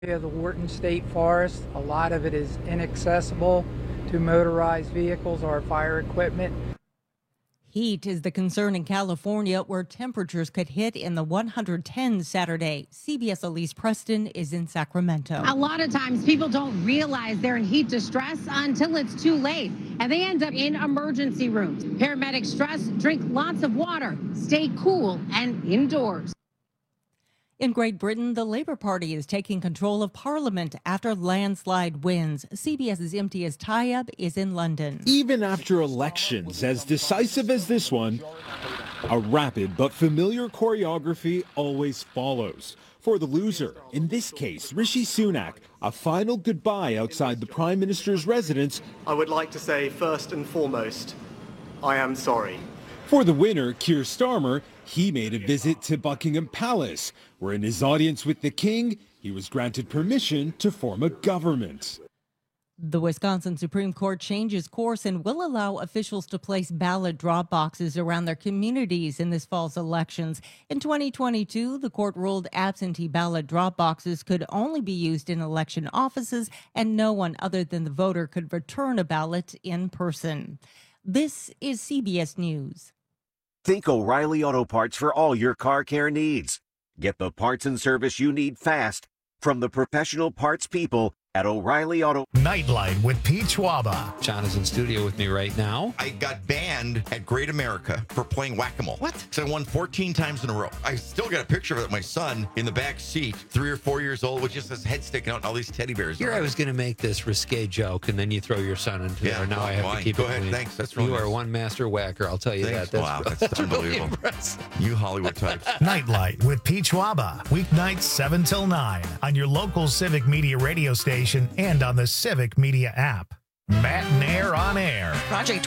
of the Wharton State Forest. A lot of it is inaccessible to motorized vehicles or fire equipment. Heat is the concern in California, where temperatures could hit in the 110s Saturday. CBS Elise Preston is in Sacramento. A lot of times people don't realize they're in heat distress until it's too late, and they end up in emergency rooms. Paramedics stress, drink lots of water, stay cool, and indoors. In Great Britain, the Labour Party is taking control of Parliament after landslide wins. CBS's Imtiaz Tayeb is in London. Even after elections as decisive as this one, a rapid but familiar choreography always follows. For the loser, in this case, Rishi Sunak, a final goodbye outside the Prime Minister's residence. I would like to say, first and foremost, I am sorry. For the winner, Keir Starmer, he made a visit to Buckingham Palace, where in his audience with the king, he was granted permission to form a government. The Wisconsin Supreme Court changes course and will allow officials to place ballot drop boxes around their communities in this fall's elections. In 2022, the court ruled absentee ballot drop boxes could only be used in election offices, and no one other than the voter could return a ballot in person. This is CBS News. Think O'Reilly Auto Parts for all your car care needs. Get the parts and service you need fast from the professional parts people at O'Reilly Auto. Nightlight with Pete Schwaba. John is in studio with me right now. I got banned at Great America for playing whack-a-mole. What? So I won 14 times in a row. I still got a picture of it. My son in the back seat, 3 or 4 years old, with just his head sticking out and all these teddy bears. Here I was going to make this risque joke, and then you throw your son into there. Now I have to keep Go it ahead. clean. Thanks. That's really You nice. are one master whacker, I'll tell you Thanks. that. Wow, that's unbelievable. Really impressive. You Hollywood types. Nightlight with Pete Schwaba. Weeknights 7 till 9 on your local Civic Media radio station and on the Civic Media app. Matt and Air on Air. Project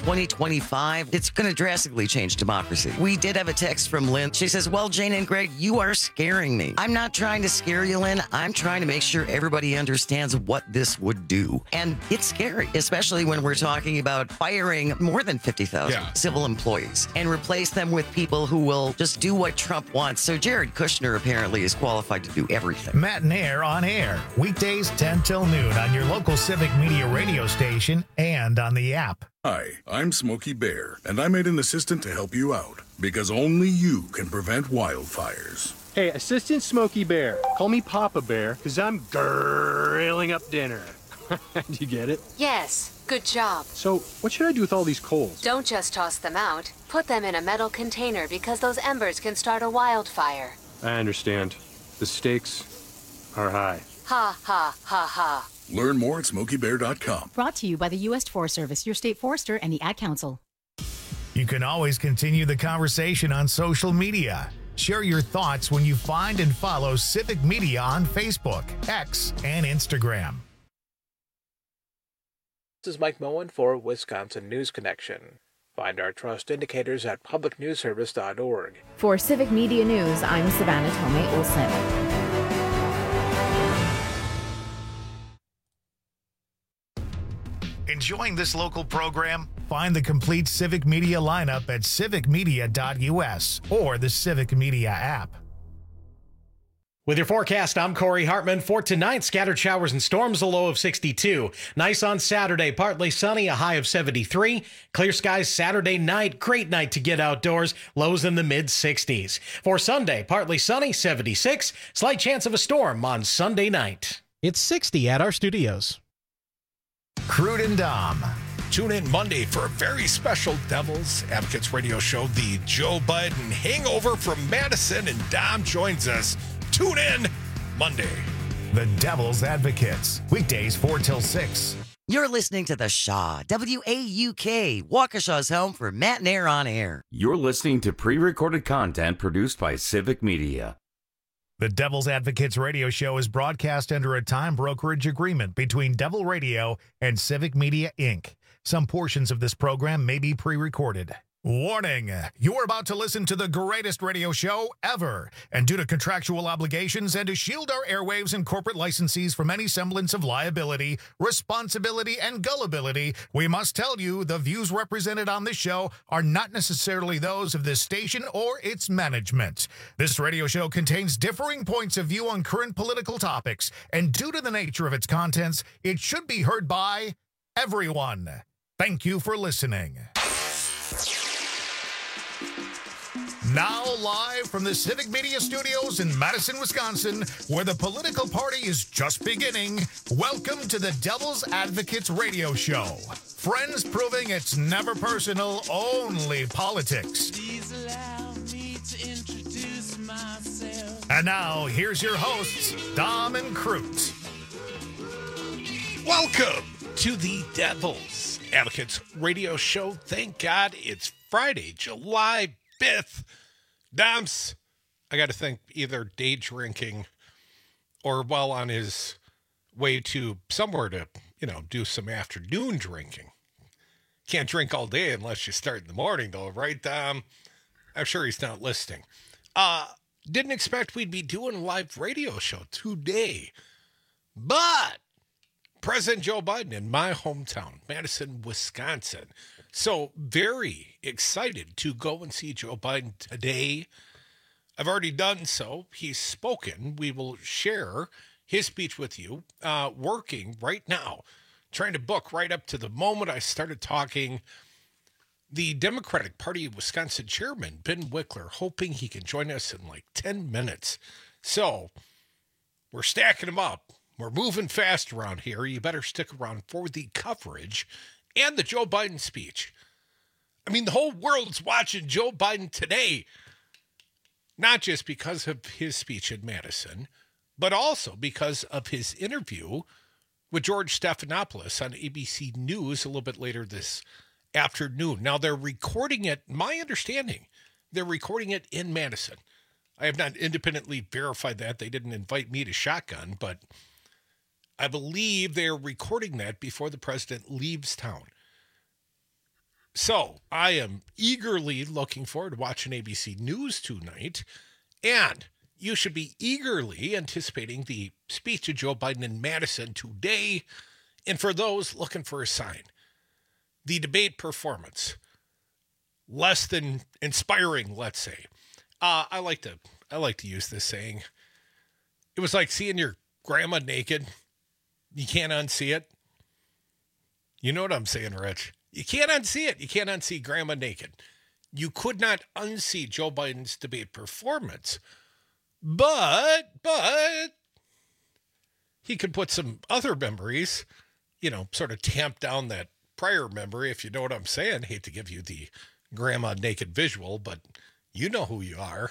2025, it's going to drastically change democracy. We did have a text from Lynn. She says, well, Jane and Greg, you are scaring me. I'm not trying to scare you, Lynn. I'm trying to make sure everybody understands what this would do. And it's scary, especially when we're talking about firing more than 50,000 civil employees and replace them with people who will just do what Trump wants. So Jared Kushner apparently is qualified to do everything. Matt and Air on Air. Weekdays 10 till noon on your local Civic Media radio station and on the app. Hi, I'm Smokey Bear, and I made an assistant to help you out, because only you can prevent wildfires. Hey, Assistant Smokey Bear, call me Papa Bear, because I'm grilling up dinner. Do you get it? Yes, good job. So, what should I do with all these coals? Don't just toss them out. Put them in a metal container because those embers can start a wildfire. I understand. The stakes are high. Ha, ha, ha, ha. Learn more at SmokeyBear.com. Brought to you by the U.S. Forest Service, your state forester, and the Ad Council. You can always continue the conversation on social media. Share your thoughts when you find and follow Civic Media on Facebook, X, and Instagram. This is Mike Moen for Wisconsin News Connection. Find our trust indicators at publicnewsservice.org. For Civic Media News, I'm Savannah Tomei Olsen. Enjoying this local program? Find the complete Civic Media lineup at civicmedia.us or the Civic Media app. With your forecast, I'm Corey Hartman. For tonight, scattered showers and storms, a low of 62. Nice on Saturday, partly sunny, a high of 73. Clear skies Saturday night, great night to get outdoors, lows in the mid-60s. For Sunday, partly sunny, 76. Slight chance of a storm on Sunday night. It's 60 at our studios. Crude and Dom. Tune in Monday for a very special Devil's Advocates radio show, the Joe Biden Hangover from Madison, and Dom joins us. Tune in Monday. The Devil's Advocates, weekdays 4 till 6. You're listening to The Shaw, WAUK, Waukesha's home for Matt and Air on Air. You're listening to pre-recorded content produced by Civic Media. The Devil's Advocates radio show is broadcast under a time brokerage agreement between Devil Radio and Civic Media, Inc. Some portions of this program may be pre-recorded. Warning, you are about to listen to the greatest radio show ever. And due to contractual obligations and to shield our airwaves and corporate licensees from any semblance of liability, responsibility, and gullibility, we must tell you the views represented on this show are not necessarily those of this station or its management. This radio show contains differing points of view on current political topics, and due to the nature of its contents, it should be heard by everyone. Thank you for listening. Now live from the Civic Media Studios in Madison, Wisconsin, where the political party is just beginning, welcome to the Devil's Advocates Radio Show. Friends proving it's never personal, only politics. Please allow me to introduce myself. And now, here's your hosts, Dom and Crute. Welcome to the Devil's Advocates Radio Show. Thank God it's Friday, July 5th. Doms, I got to think either day drinking or well on his way to somewhere to, do some afternoon drinking. Can't drink all day unless you start in the morning, though, right, Dom? I'm sure he's not listening. Didn't expect we'd be doing a live radio show today, but President Joe Biden in my hometown, Madison, Wisconsin. So very excited to go and see Joe Biden today. I've already done so. He's spoken. We will share his speech with you. Working right now, trying to book right up to the moment I started talking. The Democratic Party of Wisconsin chairman, Ben Wickler, hoping he can join us in like 10 minutes. So we're stacking them up. We're moving fast around here. You better stick around for the coverage and the Joe Biden speech. I mean, the whole world's watching Joe Biden today, not just because of his speech in Madison, but also because of his interview with George Stephanopoulos on ABC News a little bit later this afternoon. Now, they're recording it, my understanding, they're recording it in Madison. I have not independently verified that. They didn't invite me to shotgun, but I believe they're recording that before the president leaves town. So I am eagerly looking forward to watching ABC News tonight. And you should be eagerly anticipating the speech of Joe Biden in Madison today. And for those looking for a sign, the debate performance, less than inspiring, let's say. I like to use this saying. It was like seeing your grandma naked. You can't unsee it. You know what I'm saying, Rich? You can't unsee it. You can't unsee grandma naked. You could not unsee Joe Biden's debate performance. But he could put some other memories, sort of tamp down that prior memory, if you know what I'm saying. Hate to give you the grandma naked visual, but you know who you are.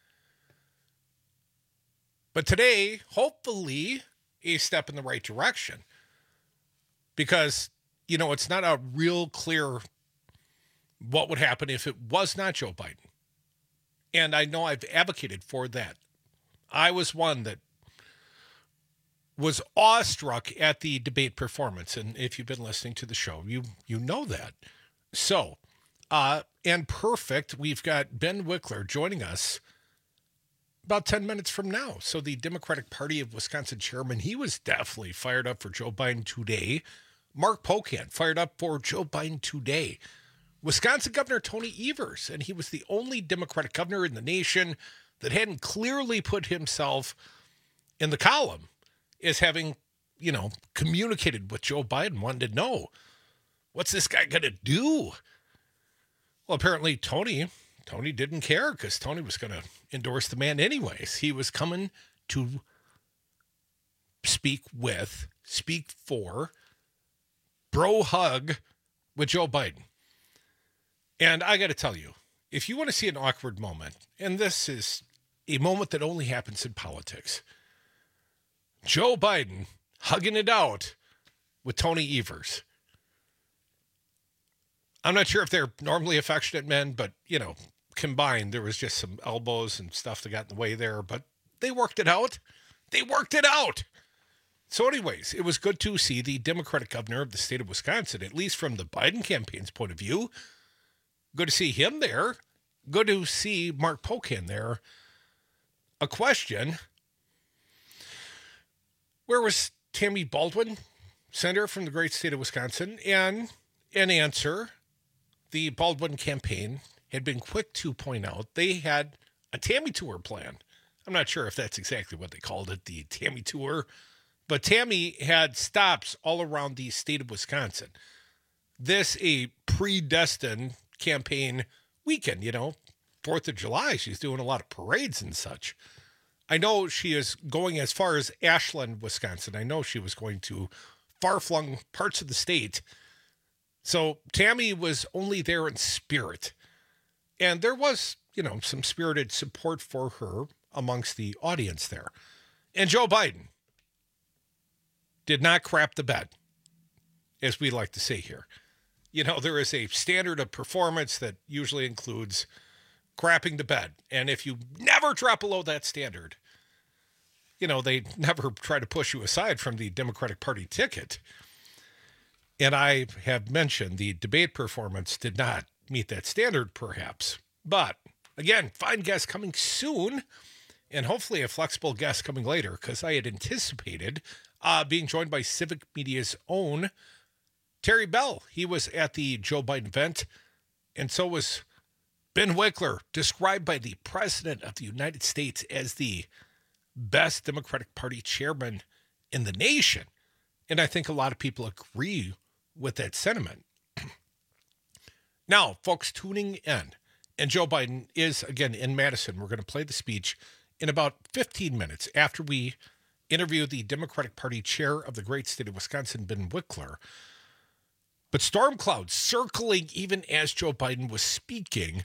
But today, hopefully, a step in the right direction, because, it's not a real clear what would happen if it was not Joe Biden. And I know I've advocated for that. I was one that was awestruck at the debate performance. And if you've been listening to the show, you know that. So, and perfect, we've got Ben Wickler joining us about 10 minutes from now. So the Democratic Party of Wisconsin chairman, he was definitely fired up for Joe Biden today. Mark Pocan fired up for Joe Biden today. Wisconsin Governor Tony Evers, and he was the only Democratic governor in the nation that hadn't clearly put himself in the column as having, communicated with Joe Biden, wanted to know, what's this guy going to do? Well, apparently Tony didn't care, because Tony was going to endorse the man anyways. He was coming to speak for, bro hug with Joe Biden. And I got to tell you, if you want to see an awkward moment, and this is a moment that only happens in politics, Joe Biden hugging it out with Tony Evers. I'm not sure if they're normally affectionate men, but, combined, there was just some elbows and stuff that got in the way there, but they worked it out. So anyways, it was good to see the Democratic governor of the state of Wisconsin, at least from the Biden campaign's point of view, Good to see him there. Good to see Mark Pocan there. A question. Where was Tammy Baldwin, senator from the great state of Wisconsin? And an answer. The Baldwin campaign had been quick to point out they had a Tammy tour plan. I'm not sure if that's exactly what they called it, the Tammy tour. But Tammy had stops all around the state of Wisconsin. This a predestined campaign weekend, 4th of July. She's doing a lot of parades and such. I know she is going as far as Ashland, Wisconsin. I know she was going to far-flung parts of the state. So Tammy was only there in spirit. And there was, some spirited support for her amongst the audience there. And Joe Biden did not crap the bed, as we like to say here. There is a standard of performance that usually includes crapping the bed. And if you never drop below that standard, they never try to push you aside from the Democratic Party ticket. And I have mentioned the debate performance did not meet that standard, perhaps. But, again, fine guest coming soon, and hopefully a flexible guest coming later, because I had anticipated being joined by Civic Media's own Terry Bell. He was at the Joe Biden event, and so was Ben Wickler, described by the President of the United States as the best Democratic Party chairman in the nation. And I think a lot of people agree with that sentiment. Now, folks tuning in, and Joe Biden is, again, in Madison. We're going to play the speech in about 15 minutes after we interview the Democratic Party chair of the great state of Wisconsin, Ben Wickler. But storm clouds circling even as Joe Biden was speaking.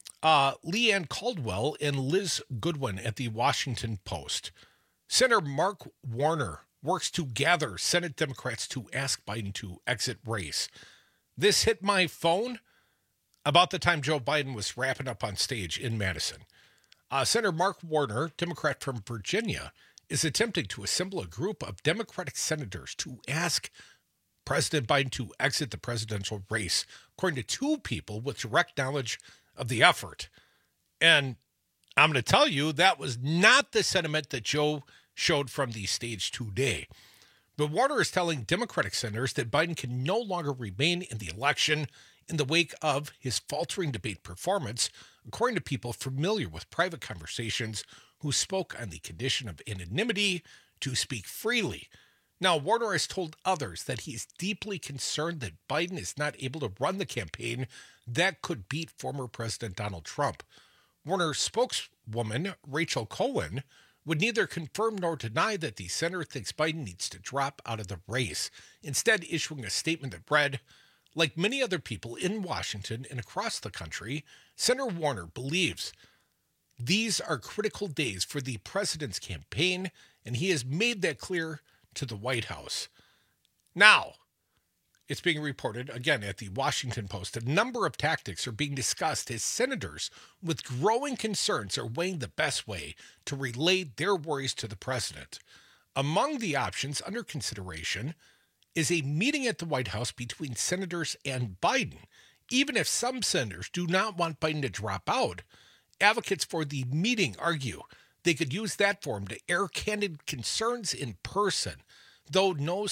Leanne Caldwell and Liz Goodwin at the Washington Post. Senator Mark Warner works to gather Senate Democrats to ask Biden to exit race. This hit my phone about the time Joe Biden was wrapping up on stage in Madison. Senator Mark Warner, Democrat from Virginia, is attempting to assemble a group of Democratic senators to ask President Biden to exit the presidential race, according to two people with direct knowledge of the effort. And I'm going to tell you, that was not the sentiment that Joe showed from the stage today. But Warner is telling Democratic senators that Biden can no longer remain in the election in the wake of his faltering debate performance, according to people familiar with private conversations who spoke on the condition of anonymity to speak freely. Now, Warner has told others that he is deeply concerned that Biden is not able to run the campaign that could beat former President Donald Trump. Warner's spokeswoman, Rachel Cohen, would neither confirm nor deny that the senator thinks Biden needs to drop out of the race, instead issuing a statement that read, "Like many other people in Washington and across the country, Senator Warner believes these are critical days for the president's campaign, and he has made that clear to the White House." Now, it's being reported, again, at the Washington Post, a number of tactics are being discussed as senators with growing concerns are weighing the best way to relay their worries to the president. Among the options under consideration is a meeting at the White House between senators and Biden. Even if some senators do not want Biden to drop out, advocates for the meeting argue they could use that forum to air candid concerns in person, though no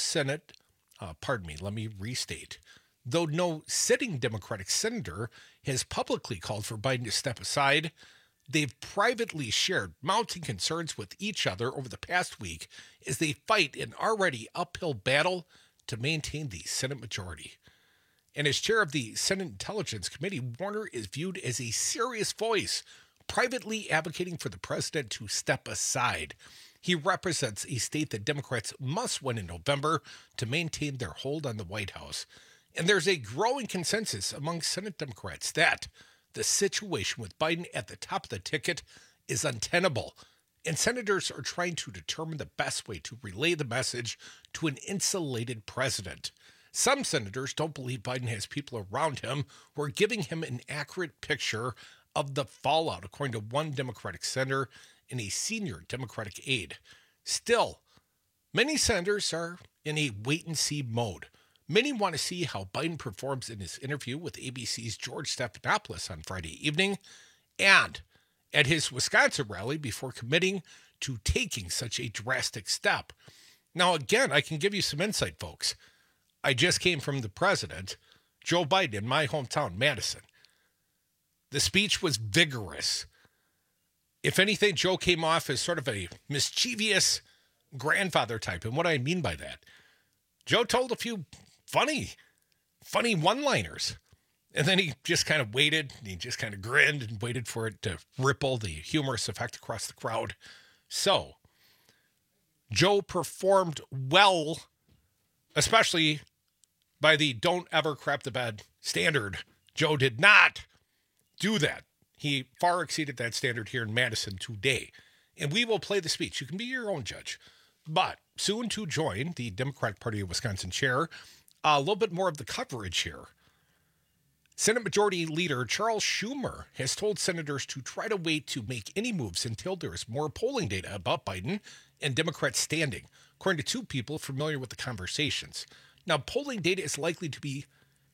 Though no sitting Democratic senator has publicly called for Biden to step aside, they've privately shared mounting concerns with each other over the past week as they fight an already uphill battle to maintain the Senate majority. And as chair of the Senate Intelligence Committee, Warner is viewed as a serious voice, privately advocating for the president to step aside. He represents a state that Democrats must win in November to maintain their hold on the White House. And there's a growing consensus among Senate Democrats that the situation with Biden at the top of the ticket is untenable. And senators are trying to determine the best way to relay the message to an insulated president. Some senators don't believe Biden has people around him who are giving him an accurate picture of the fallout, according to one Democratic senator and a senior Democratic aide. Still, many senators are in a wait-and-see mode. Many want to see how Biden performs in his interview with ABC's George Stephanopoulos on Friday evening and at his Wisconsin rally before committing to taking such a drastic step. Now, again, I can give you some insight, folks. I just came from the president, Joe Biden, in my hometown, Madison. The speech was vigorous. If anything, Joe came off as sort of a mischievous grandfather type. And what I mean by that, Joe told a few funny one-liners. And then he just kind of waited, and he just kind of grinned and waited for it to ripple the humorous effect across the crowd. So, Joe performed well, especially by the don't ever crap the bed standard. Joe did not do that. He far exceeded that standard here in Madison today. And we will play the speech. You can be your own judge. But soon to join the Democratic Party of Wisconsin chair, a little bit more of the coverage here. Senate Majority Leader Charles Schumer has told senators to try to wait to make any moves until there is more polling data about Biden and Democrats standing, according to two people familiar with the conversations. Now, polling data is likely to be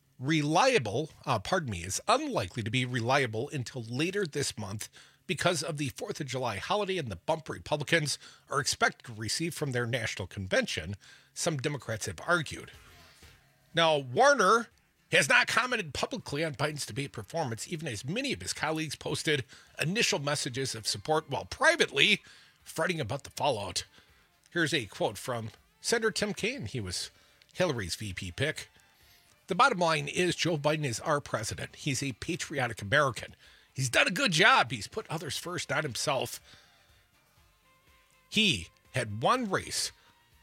is unlikely to be reliable until later this month because of the 4th of July holiday and the bump Republicans are expected to receive from their national convention, some Democrats have argued. Now, Warner has not commented publicly on Biden's debate performance, even as many of his colleagues posted initial messages of support while privately fretting about the fallout. Here's a quote from Senator Tim Kaine. He was Hillary's VP pick. The bottom line is Joe Biden is our president. He's a patriotic American. He's done a good job. He's put others first, not himself. He had one race.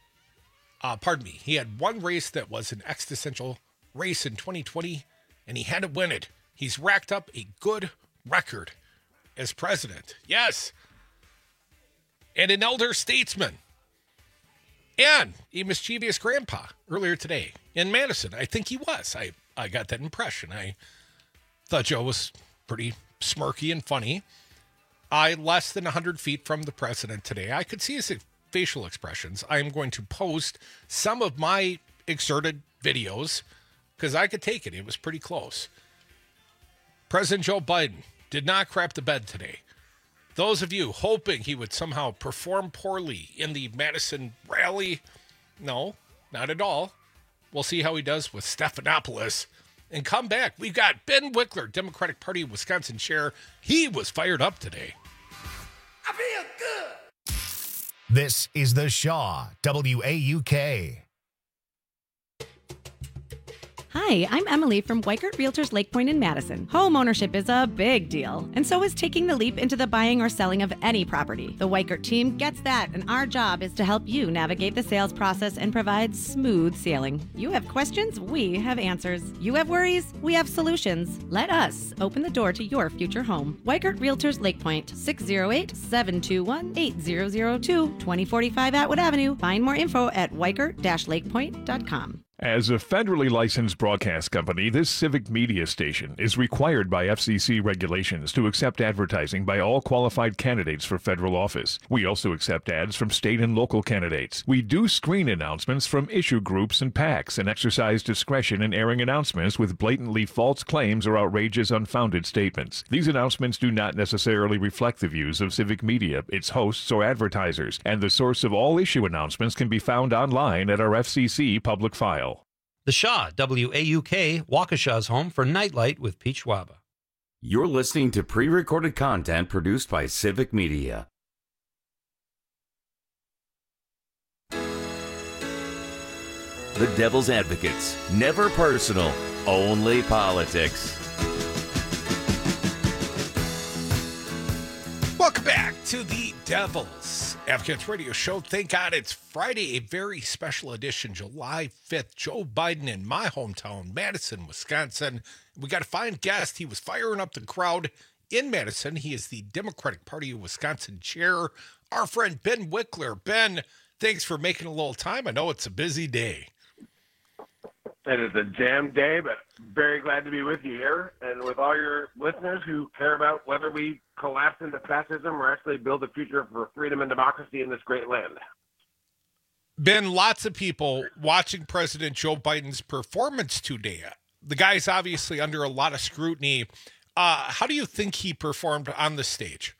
He had one race that was an existential race in 2020, and he had to win it. He's racked up a good record as president. Yes. And an elder statesman. And a mischievous grandpa earlier today in Madison. I think he was. I got that impression. I thought Joe was pretty smirky and funny. Less than 100 feet from the president today. I could see his facial expressions. I'm going to post some of my excerpted videos because I could take it. It was pretty close. President Joe Biden did not crap the bed today. Those of you hoping he would somehow perform poorly in the Madison rally, no, not at all. We'll see how he does with Stephanopoulos and come back. We've got Ben Wickler, Democratic Party of Wisconsin chair. He was fired up today. I feel good. This is the Shaw, WAUK. Hi, I'm Emily from Weikert Realtors Lake Point in Madison. Home ownership is a big deal, and so is taking the leap into the buying or selling of any property. The Weikert team gets that, and our job is to help you navigate the sales process and provide smooth sailing. You have questions, we have answers. You have worries, we have solutions. Let us open the door to your future home. Weikert Realtors Lake Point, 608-721-8002, 2045 Atwood Avenue. Find more info at weikert-lakepoint.com. As a federally licensed broadcast company, this civic media station is required by FCC regulations to accept advertising by all qualified candidates for federal office. We also accept ads from state and local candidates. We do screen announcements from issue groups and PACs and exercise discretion in airing announcements with blatantly false claims or outrageous, unfounded statements. These announcements do not necessarily reflect the views of civic media, its hosts, or advertisers, and the source of all issue announcements can be found online at our FCC public file. The Shaw, WAUK, Waukesha's home for Nightlight with Pete Schwaba. You're listening to pre-recorded content produced by Civic Media. The Devil's Advocates. Never personal, only politics. Welcome back to the Devil's Advocates Radio Show. Thank God it's Friday, a very special edition, July 5th. Joe Biden in my hometown, Madison, Wisconsin. We got a fine guest. He was firing up the crowd in Madison. He is the Democratic Party of Wisconsin chair, our friend Ben Wickler. Ben, thanks for making a little time. I know it's a busy day. It is a jam day, but very glad to be with you here and with all your listeners who care about whether we collapse into fascism or actually build a future for freedom and democracy in this great land. Been lots of people watching President Joe Biden's performance today. The guy's obviously under a lot of scrutiny. How do you think he performed on the stage?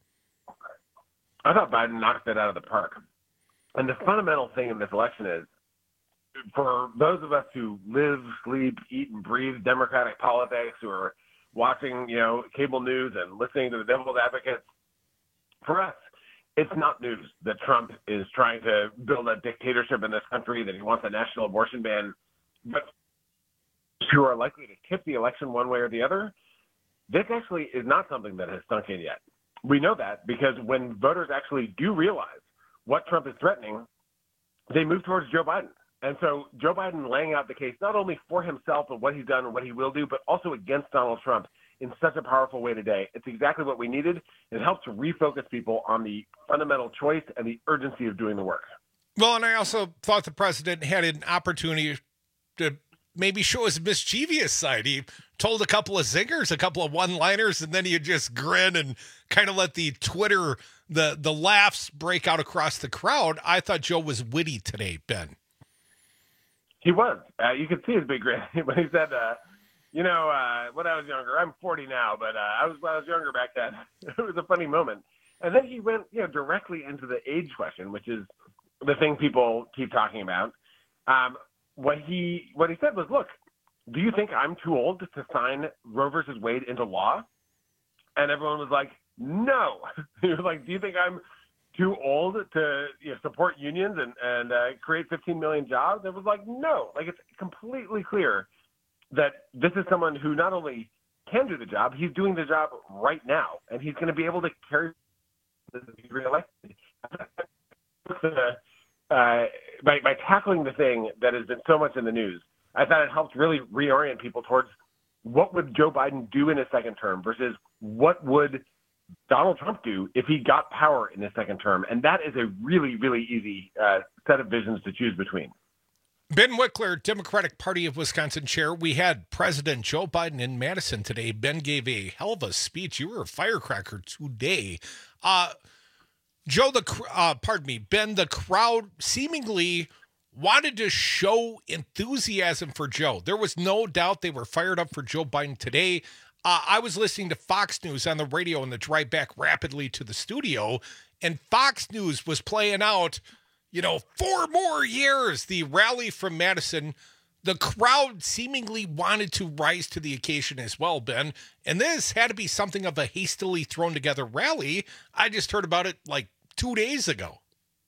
I thought Biden knocked it out of the park. And the fundamental thing in this election is, for those of us who live, sleep, eat, and breathe Democratic politics, who are watching, cable news and listening to the devil's advocates, for us, it's not news that Trump is trying to build a dictatorship in this country, that he wants a national abortion ban. But who are likely to tip the election one way or the other, this actually is not something that has sunk in yet. We know that because when voters actually do realize what Trump is threatening, they move towards Joe Biden. And so Joe Biden laying out the case not only for himself and what he's done and what he will do, but also against Donald Trump in such a powerful way today. It's exactly what we needed. It helps to refocus people on the fundamental choice and the urgency of doing the work. Well, and I also thought the president had an opportunity to maybe show his mischievous side. He told a couple of zingers, a couple of one-liners, and then you just grin and kind of let the Twitter, the laughs break out across the crowd. I thought Joe was witty today, Ben. He was. You could see his big grin when he said, when I was younger, I'm 40 now, but when I was younger back then. It was a funny moment. And then he went, directly into the age question, which is the thing people keep talking about. What he said was, look, do you think I'm too old to sign Roe versus Wade into law? And everyone was like, no. He was like, do you think I'm too old to support unions and create 15 million jobs? It was like, no. Like, it's completely clear that this is someone who not only can do the job, he's doing the job right now, and he's going to be able to carry the reelected. By tackling the thing that has been so much in the news, I thought it helped really reorient people towards what would Joe Biden do in his second term versus what would Donald Trump do if he got power in his second term. And that is a really, really easy set of visions to choose between. Ben Wickler, Democratic Party of Wisconsin chair. We had President Joe Biden in Madison today. Ben gave a hell of a speech. You were a firecracker today. Ben, the crowd seemingly wanted to show enthusiasm for Joe. There was no doubt they were fired up for Joe Biden today. I was listening to Fox News on the radio on the drive back rapidly to the studio, and Fox News was playing out, 4 more years, the rally from Madison. The crowd seemingly wanted to rise to the occasion as well, Ben. And this had to be something of a hastily thrown together rally. I just heard about it like 2 days ago.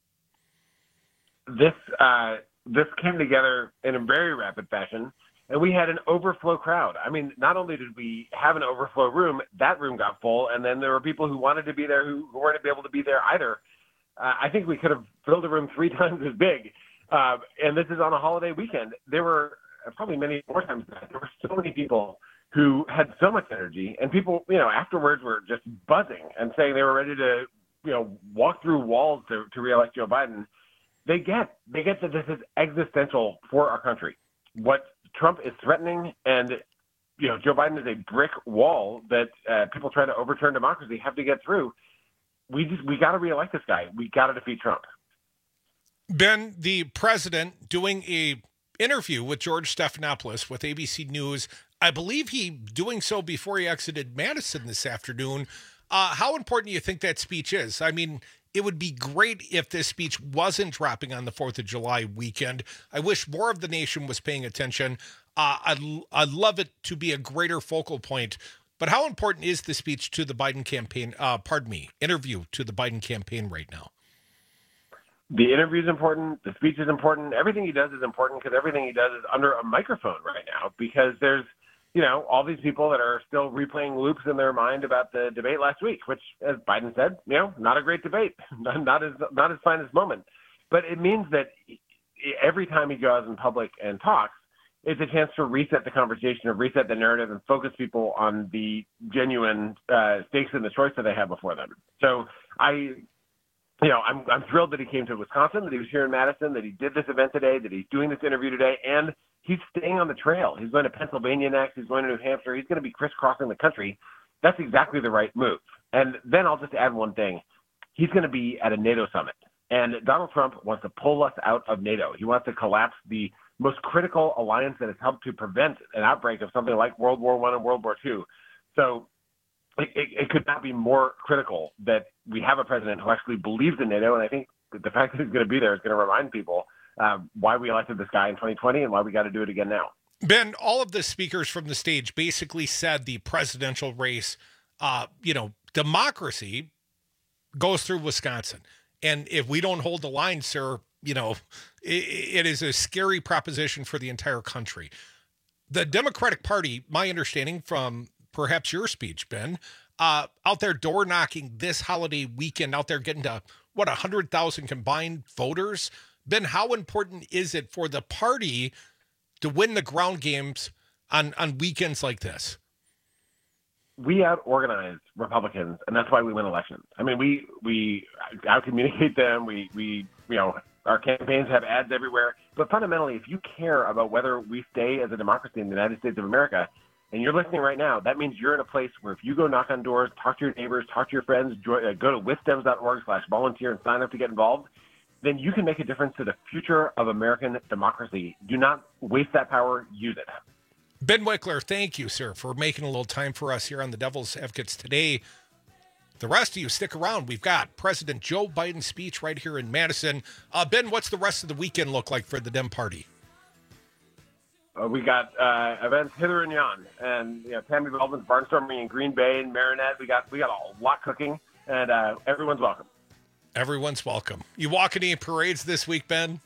This came together in a very rapid fashion, and we had an overflow crowd. I mean, not only did we have an overflow room, that room got full, and then there were people who wanted to be there who weren't able to be there either. I think we could have filled the room 3 times as big. And this is on a holiday weekend. There were probably many more times than that. There were so many people who had so much energy, and people, afterwards were just buzzing and saying they were ready to, walk through walls to reelect Joe Biden. They get that this is existential for our country. What Trump is threatening, and Joe Biden is a brick wall that people trying to overturn democracy have to get through. We got to reelect this guy. We got to defeat Trump. Ben, the president doing a interview with George Stephanopoulos with ABC News. I believe he doing so before he exited Madison this afternoon. How important do you think that speech is? I mean, it would be great if this speech wasn't dropping on the 4th of July weekend. I wish more of the nation was paying attention. I'd love it to be a greater focal point. But how important is the speech to the Biden campaign, interview to the Biden campaign right now? The interview is important. The speech is important. Everything he does is important because everything he does is under a microphone right now because there's, all these people that are still replaying loops in their mind about the debate last week, which, as Biden said, not a great debate, not his finest moment. But it means that every time he goes in public and talks, it's a chance to reset the conversation, or reset the narrative, and focus people on the genuine stakes in the choice that they have before them. So I'm thrilled that he came to Wisconsin, that he was here in Madison, that he did this event today, that he's doing this interview today, and he's staying on the trail. He's going to Pennsylvania next. He's going to New Hampshire. He's going to be crisscrossing the country. That's exactly the right move. And then I'll just add one thing. He's going to be at a NATO summit. And Donald Trump wants to pull us out of NATO. He wants to collapse the most critical alliance that has helped to prevent an outbreak of something like World War I and World War II. So it could not be more critical that we have a president who actually believes in NATO. And I think the fact that he's going to be there is going to remind people why we elected this guy in 2020 and why we got to do it again now. Ben, all of the speakers from the stage basically said the presidential race, democracy goes through Wisconsin. And if we don't hold the line, sir, it is a scary proposition for the entire country. The Democratic Party, my understanding from perhaps your speech, Ben, out there door knocking this holiday weekend, out there getting to, 100,000 combined voters? Ben, how important is it for the party to win the ground games on weekends like this? We out-organize Republicans, and that's why we win elections. I mean, we out-communicate them. We our campaigns have ads everywhere. But fundamentally, if you care about whether we stay as a democracy in the United States of America, and you're listening right now, that means you're in a place where if you go knock on doors, talk to your neighbors, talk to your friends, go to withdems.org/volunteer and sign up to get involved, then you can make a difference to the future of American democracy. Do not waste that power. Use it. Ben Wickler, thank you, sir, for making a little time for us here on the Devil's Advocates today. The rest of you, stick around. We've got President Joe Biden's speech right here in Madison. Ben, what's the rest of the weekend look like for the Dem Party? We got events hither and yon, and Tammy Baldwin's barnstorming in Green Bay and Marinette. We got a lot cooking, and everyone's welcome. Everyone's welcome. You walk any parades this week, Ben?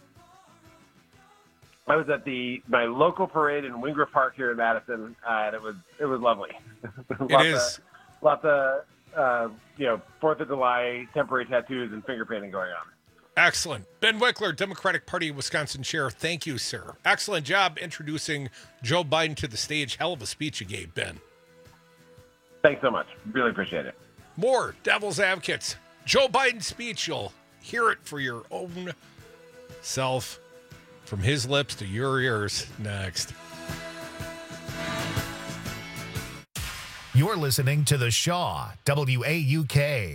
I was at my local parade in Wingrove Park here in Madison, and it was lovely. Lots of 4th of July temporary tattoos and finger painting going on. Excellent. Ben Wickler, Democratic Party Wisconsin Chair. Thank you, sir. Excellent job introducing Joe Biden to the stage. Hell of a speech you gave, Ben. Thanks so much. Really appreciate it. More Devil's Advocates. Joe Biden's speech. You'll hear it for your own self. From his lips to your ears next. You're listening to The Shaw, WAUK.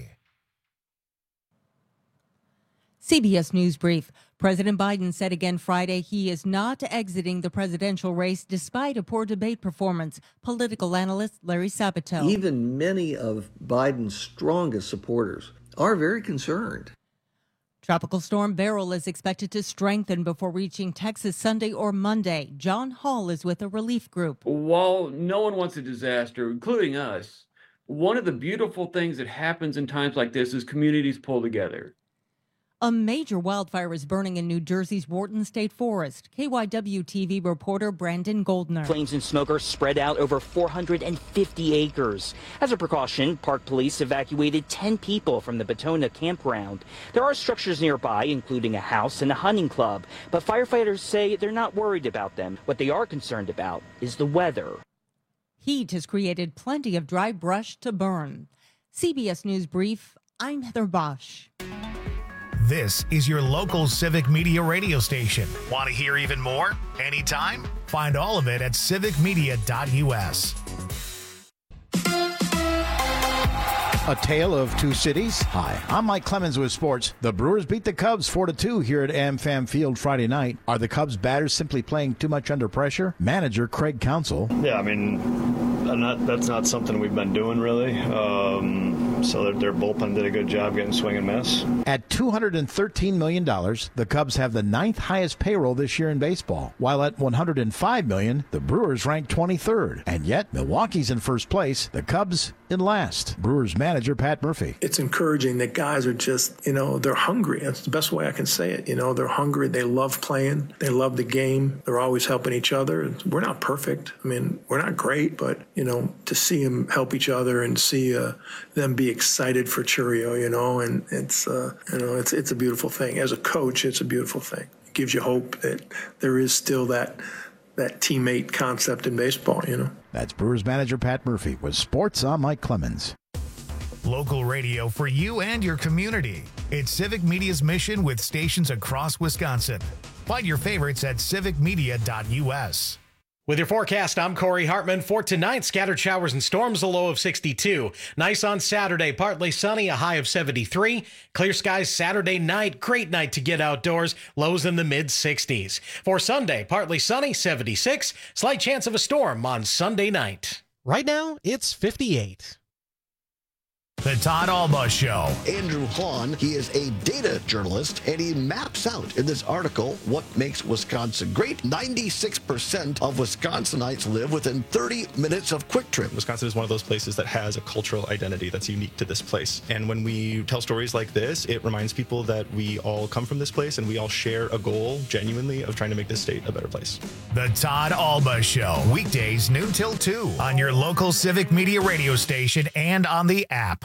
CBS News Brief. President Biden said again Friday he is not exiting the presidential race despite a poor debate performance. Political analyst Larry Sabato. Even many of Biden's strongest supporters are very concerned. Tropical Storm Beryl is expected to strengthen before reaching Texas Sunday or Monday. John Hall is with a relief group. While no one wants a disaster, including us, one of the beautiful things that happens in times like this is communities pull together. A major wildfire is burning in New Jersey's Wharton State Forest. KYW-TV reporter Brandon Goldner. Flames and smoke are spread out over 450 acres. As a precaution, park police evacuated 10 people from the Batona campground. There are structures nearby, including a house and a hunting club, but firefighters say they're not worried about them. What they are concerned about is the weather. Heat has created plenty of dry brush to burn. CBS News Brief, I'm Heather Bosch. This is your local civic media radio station. Want to hear even more? Anytime? Find all of it at civicmedia.us. A tale of two cities. Hi, I'm Mike Clemens with sports. The Brewers beat the Cubs 4-2 here at AmFam Field Friday night. Are the Cubs batters simply playing too much under pressure? Manager Craig Counsell. Yeah, I mean, that's not something we've been doing really. So their bullpen did a good job getting swing and miss. At $213 million, the Cubs have the 9th highest payroll this year in baseball. While at $105 million, the Brewers rank 23rd. And yet, Milwaukee's in first place, the Cubs in last. Brewers manager Pat Murphy. It's encouraging that guys are just, they're hungry. That's the best way I can say it. They're hungry. They love playing. They love the game. They're always helping each other. We're not perfect. I mean, we're not great, but, to see them help each other and see them be excited for Churio, and it's a beautiful thing. As a coach, it's a beautiful thing. It gives you hope that there is still that teammate concept in baseball, That's Brewers manager Pat Murphy. With sports, I'm Mike Clemens. Local radio for you and your community. It's Civic Media's mission with stations across Wisconsin. Find your favorites at civicmedia.us. With your forecast, I'm Corey Hartman. For tonight, scattered showers and storms, a low of 62. Nice on Saturday, partly sunny, a high of 73. Clear skies Saturday night, great night to get outdoors, lows in the mid-60s. For Sunday, partly sunny, 76. Slight chance of a storm on Sunday night. Right now, it's 58. The Todd Alba Show. Andrew Hahn, he is a data journalist, and he maps out in this article what makes Wisconsin great. 96% of Wisconsinites live within 30 minutes of Quick Trip. Wisconsin is one of those places that has a cultural identity that's unique to this place. And when we tell stories like this, it reminds people that we all come from this place and we all share a goal, genuinely, of trying to make this state a better place. The Todd Alba Show. Weekdays noon till 2 on your local Civic Media radio station and on the app.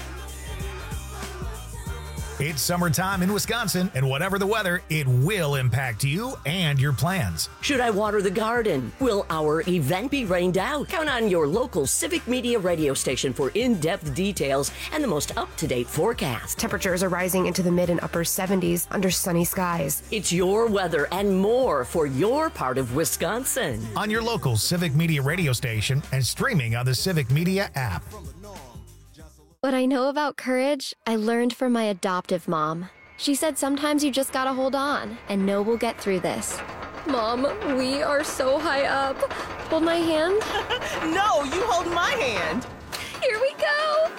It's summertime in Wisconsin, and whatever the weather, it will impact you and your plans. Should I water the garden? Will our event be rained out? Count on your local Civic Media radio station for in-depth details and the most up-to-date forecast. Temperatures are rising into the mid and upper 70s under sunny skies. It's your weather and more for your part of Wisconsin. On your local Civic Media radio station and streaming on the Civic Media app. What I know about courage, I learned from my adoptive mom. She said sometimes you just gotta hold on and know we'll get through this. Mom, we are so high up. Hold my hand. No, you hold my hand. Here we go.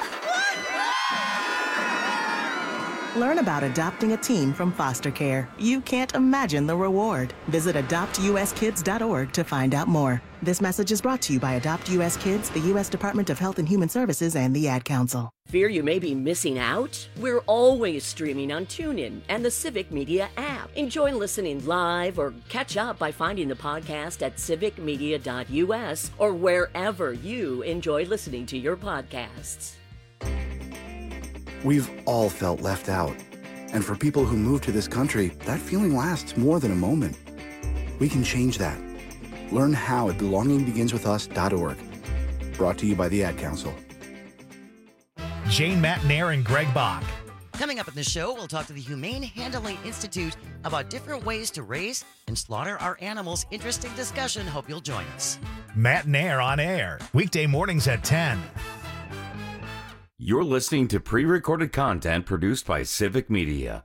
Learn about adopting a teen from foster care. You can't imagine the reward. Visit adoptuskids.org to find out more. This message is brought to you by Adopt US Kids, the U.S. Department of Health and Human Services, and the Ad Council. Fear you may be missing out? We're always streaming on TuneIn and the Civic Media app. Enjoy listening live or catch up by finding the podcast at civicmedia.us or wherever you enjoy listening to your podcasts. We've all felt left out. And for people who move to this country, that feeling lasts more than a moment. We can change that. Learn how at belongingbeginswithus.org. Brought to you by the Ad Council. Jane Matnair and Greg Bach. Coming up in the show, we'll talk to the Humane Handling Institute about different ways to raise and slaughter our animals. Interesting discussion. Hope you'll join us. Matnair on air, weekday mornings at 10. You're listening to pre-recorded content produced by Civic Media.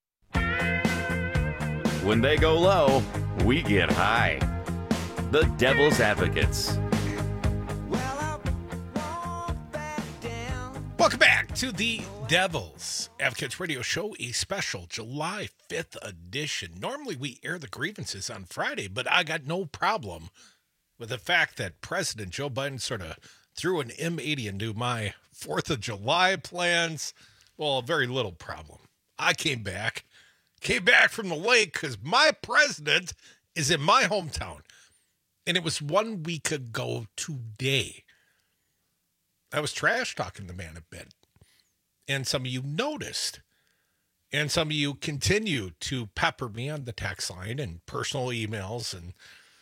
When they go low, we get high. The Devil's Advocates. Welcome back to the Devil's Advocates Radio Show, a special July 5th edition. Normally we air the grievances on Friday, but I got no problem with the fact that President Joe Biden sort of threw an M80 into my 4th of July plans. Well, very little problem. I came back from the lake because my president is in my hometown. And it was 1 week ago today. I was trash talking the man a bit. And some of you noticed. And some of you continue to pepper me on the text line and personal emails, and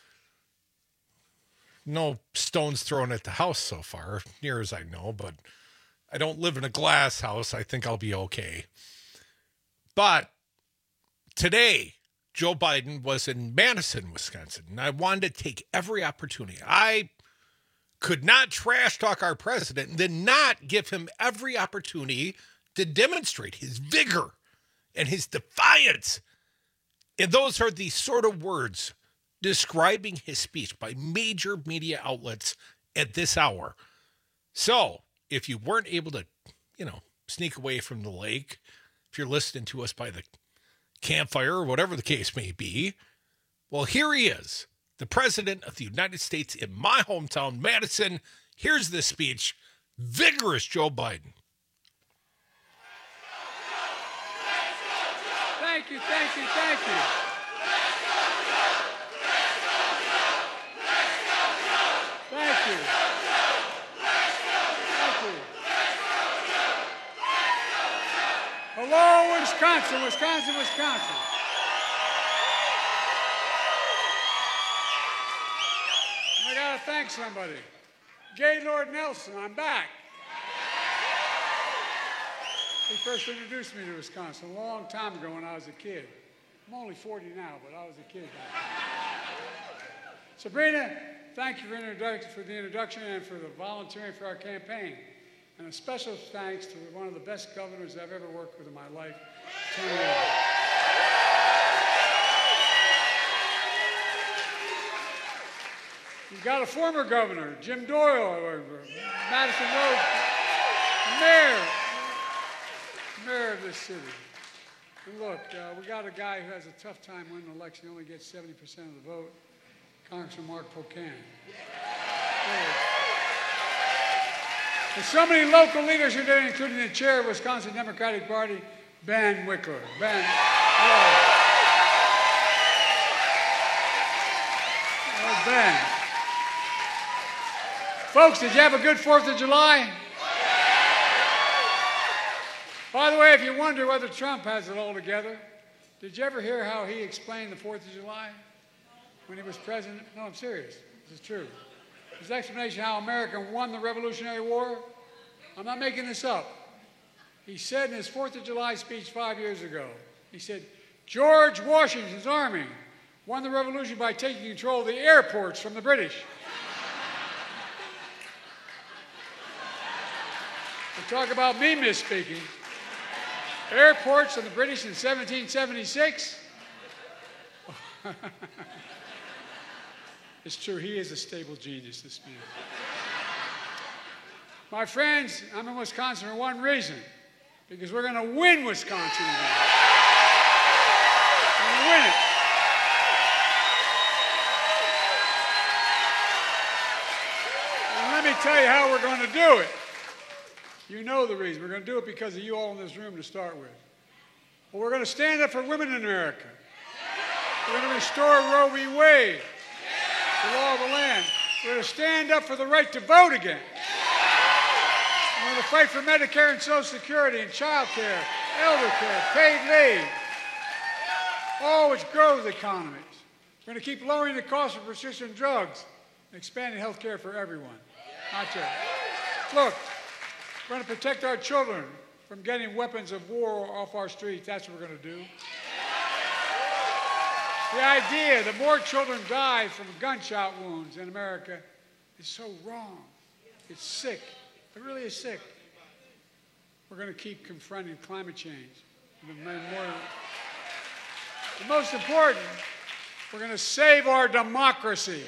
no stones thrown at the house so far, near as I know, but I don't live in a glass house. I think I'll be okay. But today, Joe Biden was in Madison, Wisconsin, and I wanted to take every opportunity. I could not trash talk our president and then not give him every opportunity to demonstrate his vigor and his defiance. And those are the sort of words describing his speech by major media outlets at this hour. So if you weren't able to, sneak away from the lake, if you're listening to us by the campfire or whatever the case may be, well, here he is, the president of the United States in my hometown, Madison. Here's the speech. Vigorous Joe Biden. Thank you. Hello, Wisconsin. I gotta thank somebody. Gaylord Nelson, I'm back. He first introduced me to Wisconsin a long time ago when I was a kid. I'm only 40 now, but I was a kid back then. Sabrina, thank you for the introduction and for the volunteering for our campaign. And a special thanks to one of the best governors I've ever worked with in my life, Tony Evers. You've got a former governor, Jim Doyle, Madison Road, mayor of this city. And look, we got a guy who has a tough time winning an election. He only gets 70% of the vote, Congressman Mark Pocan. And so many local leaders are doing, including the chair of the Wisconsin Democratic Party, Ben Wickler. Ben, hello. Oh, Ben. Folks, did you have a good 4th of July? By the way, if you wonder whether Trump has it all together, did you ever hear how he explained the 4th of July when he was president? No, I'm serious. This is true. His explanation how America won the Revolutionary War, I'm not making this up. He said in his 4th of July speech 5 years ago, he said, George Washington's army won the revolution by taking control of the airports from the British. Talk about me misspeaking. Airports of the British in 1776. It's true, he is a stable genius, this man. My friends, I'm in Wisconsin for one reason, because we're going to win Wisconsin again. We're going to win it. And let me tell you how we're going to do it. You know the reason. We're going to do it because of you all in this room to start with. Well, we're going to stand up for women in America. We're going to restore Roe v. Wade, the law of the land. We're going to stand up for the right to vote again. We're going to fight for Medicare and Social Security and child care, elder care, paid leave, all which grow the economies. We're going to keep lowering the cost of prescription drugs and expanding health care for everyone. Not just. Look. We're going to protect our children from getting weapons of war off our streets. That's what we're going to do. The idea that more children die from gunshot wounds in America is so wrong. It's sick. It really is sick. We're going to keep confronting climate change. The most important, we're going to save our democracy.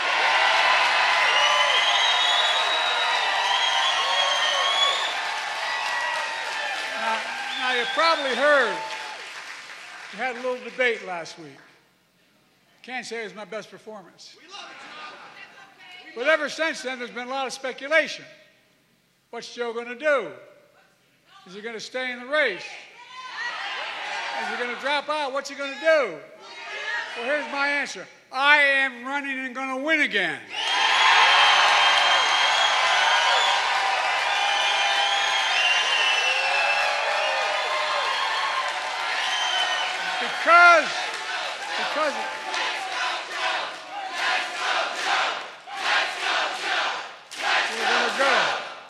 Now, you probably heard, we had a little debate last week. Can't say it was my best performance. But ever since then, there's been a lot of speculation. What's Joe going to do? Is he going to stay in the race? Is he going to drop out? What's he going to do? Well, here's my answer. I am running and going to win again. Because we're going to go.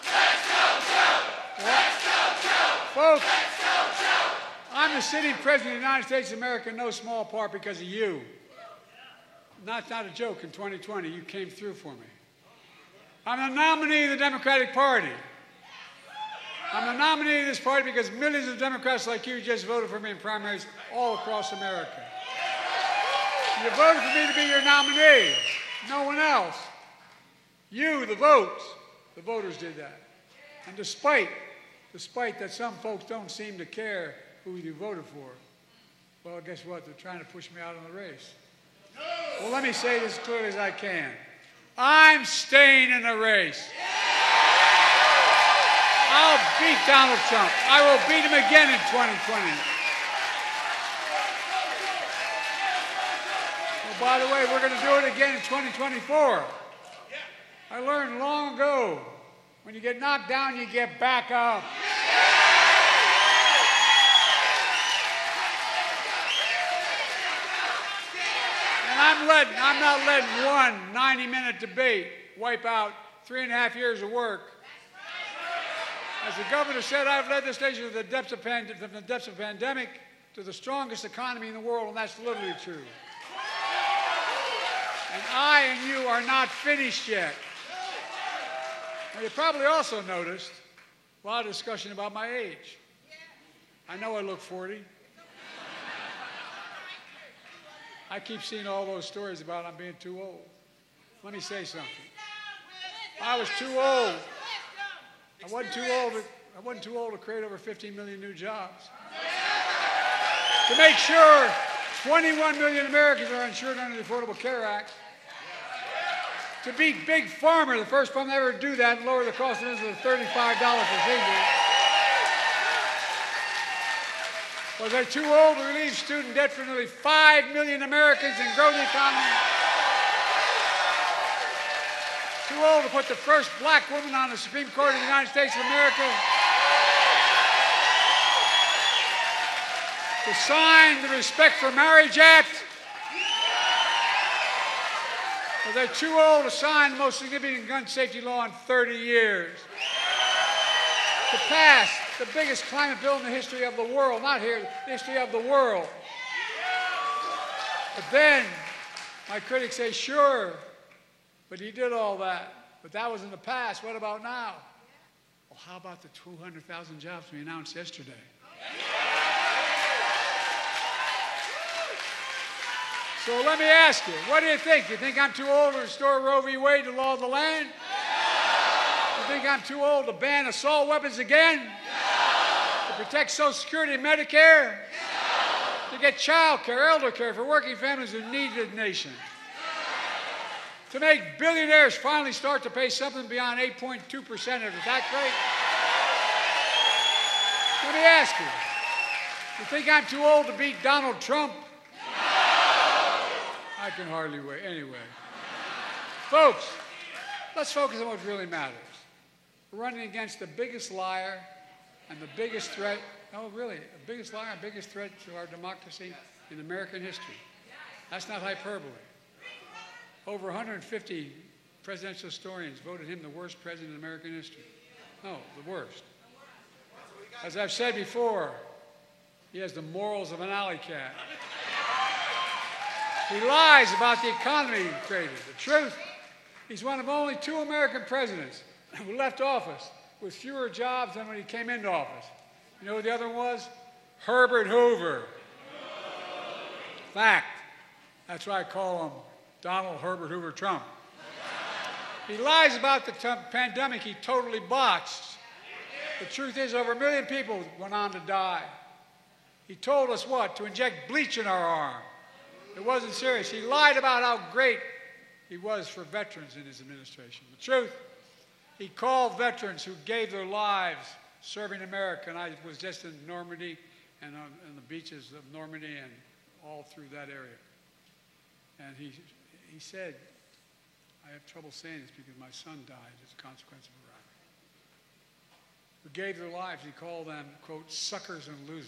Folks, I'm the sitting president of the United States of America in no small part because of you. Not a joke. In 2020, you came through for me. I'm the nominee of the Democratic Party. I'm the nominee of this party because millions of Democrats like you just voted for me in primaries all across America. You voted for me to be your nominee, no one else. You, the voters did that. And despite that some folks don't seem to care who you voted for, well, guess what? They're trying to push me out of the race. Well, let me say this as clearly as I can. I'm staying in the race. I'll beat Donald Trump. I will beat him again in 2020. Well, by the way, we're going to do it again in 2024. I learned long ago, when you get knocked down, you get back up. And I'm not letting one 90-minute debate wipe out 3.5 years of work. As the governor said, I've led this nation from the depths of pandemic to the strongest economy in the world, and that's literally true. And I and you are not finished yet. Now, you probably also noticed a lot of discussion about my age. I know I look 40. I keep seeing all those stories about I'm being too old. Let me say something. I was too old. I wasn't too old to create over 15 million new jobs. To make sure 21 million Americans are insured under the Affordable Care Act. To beat Big Pharma, the first time they ever do that, and lower the cost of insulin to $35 procedure. Was I too old to relieve student debt for nearly 5 million Americans and grow the economy? Too old to put the first black woman on the Supreme Court of the United States of America? To sign the Respect for Marriage Act? Was I too old to sign the most significant gun safety law in 30 years? To pass the biggest climate bill in the history of the world, not here, the history of the world. But then, my critics say, sure, but he did all that. But that was in the past. What about now? Well, how about the 200,000 jobs we announced yesterday? So let me ask you, what do you think? You think I'm too old to restore Roe v. Wade, the law of the land? You think I'm too old to ban assault weapons again? To protect Social Security and Medicare? To get child care, elder care for working families who need the nation? To make billionaires finally start to pay something beyond 8.2% of the tax rate? Let me ask you, you think I'm too old to beat Donald Trump? I can hardly wait. Anyway. Folks, let's focus on what really matters. We're running against the biggest liar and the biggest threat, no, really, the biggest liar and biggest threat to our democracy in American history. That's not hyperbole. Over 150 presidential historians voted him the worst president in American history. No, the worst. As I've said before, he has the morals of an alley cat. He lies about the economy he created. The truth, he's one of only 2 American presidents who left office with fewer jobs than when he came into office. You know who the other one was? Herbert Hoover. Fact. That's why I call him Donald Herbert Hoover Trump. He lies about the pandemic he totally botched. The truth is, over 1 million people went on to die. He told us what? To inject bleach in our arm. It wasn't serious. He lied about how great he was for veterans in his administration. The truth, he called veterans who gave their lives serving America, and I was just in Normandy and on the beaches of Normandy and all through that area. And he said, I have trouble saying this because my son died as a consequence of Iraq. Who gave their lives, he called them, quote, suckers and losers.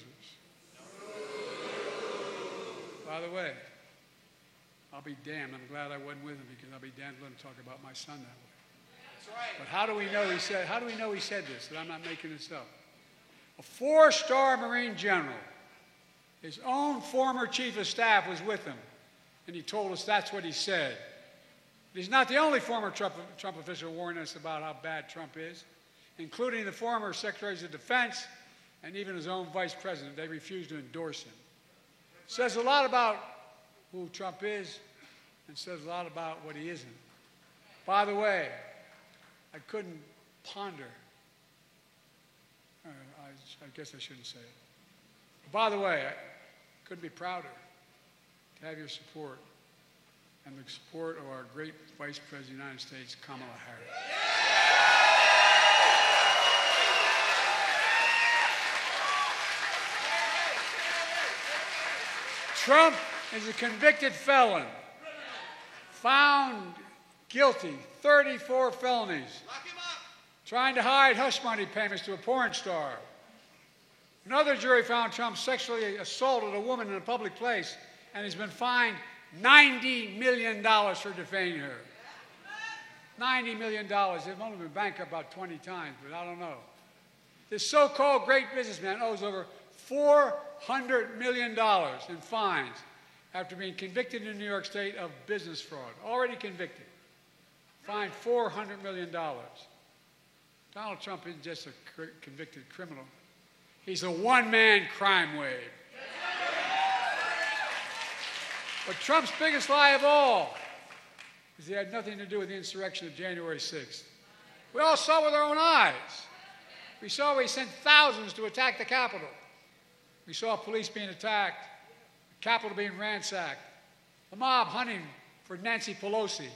By the way, I'll be damned. I'm glad I wasn't with him because I'll be damned to let him talk about my son that way. That's right. But how do we know he said this, that I'm not making this up? A 4-star Marine general, his own former chief of staff was with him, and he told us that's what he said. He's not the only former Trump official warning us about how bad Trump is, including the former secretaries of defense and even his own vice president. They refused to endorse him. Says a lot about who Trump is and says a lot about what he isn't. By the way, I couldn't ponder. I guess I shouldn't say it. But by the way, I couldn't be prouder to have your support and the support of our great Vice President of the United States, Kamala Harris. Trump is a convicted felon, found guilty, 34 felonies, trying to hide hush money payments to a porn star. Another jury found Trump sexually assaulted a woman in a public place, and he's been fined $90 million for defaming her. $90 million. They've only been bankrupt about 20 times, but I don't know. This so-called great businessman owes over $400 million in fines after being convicted in New York State of business fraud, already convicted, fined $400 million. Donald Trump isn't just a convicted criminal. He's a one-man crime wave. But Trump's biggest lie of all is he had nothing to do with the insurrection of January 6th. We all saw with our own eyes. We saw where he sent thousands to attack the Capitol. We saw police being attacked, the Capitol being ransacked, the mob hunting for Nancy Pelosi,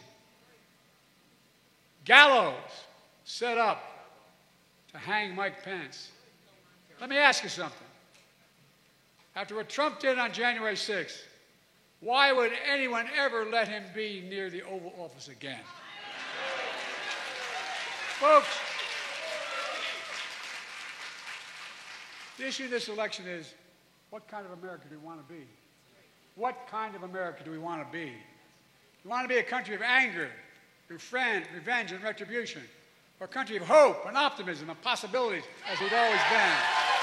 gallows set up to hang Mike Pence. Let me ask you something. After what Trump did on January 6th, why would anyone ever let him be near the Oval Office again? Folks, the issue of this election is, what kind of America do we want to be? What kind of America do we want to be? We want to be a country of anger, revenge, and retribution, or a country of hope and optimism and possibilities, as we've always been.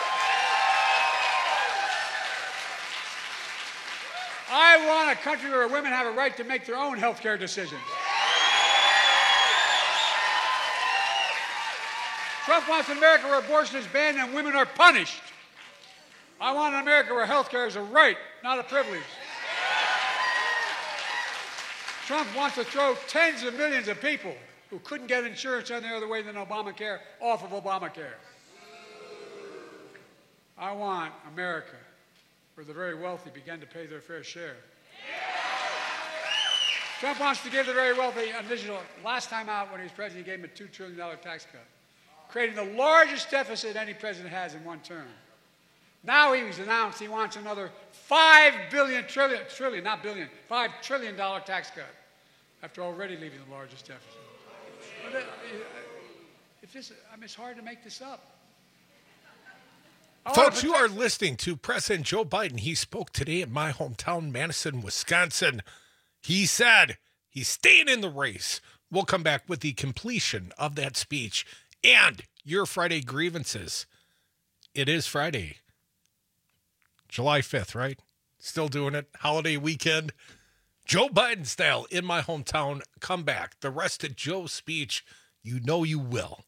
I want a country where women have a right to make their own health care decisions. Trump wants an America where abortion is banned and women are punished. I want an America where health care is a right, not a privilege. Trump wants to throw tens of millions of people who couldn't get insurance any other way than Obamacare off of Obamacare. I want America where the very wealthy begin to pay their fair share. Trump wants to give the very wealthy an additional, last time out when he was president, he gave them a $2 trillion tax cut, creating the largest deficit any president has in one term. Now he's announced he wants another $5 trillion tax cut after already leaving the largest deficit. It's hard to make this up. Folks, you are listening to President Joe Biden. He spoke today in my hometown, Madison, Wisconsin. He said he's staying in the race. We'll come back with the completion of that speech and your Friday grievances. It is Friday, July 5th, right? Still doing it. Holiday weekend. Joe Biden style in my hometown. Come back. The rest of Joe's speech, you know you will.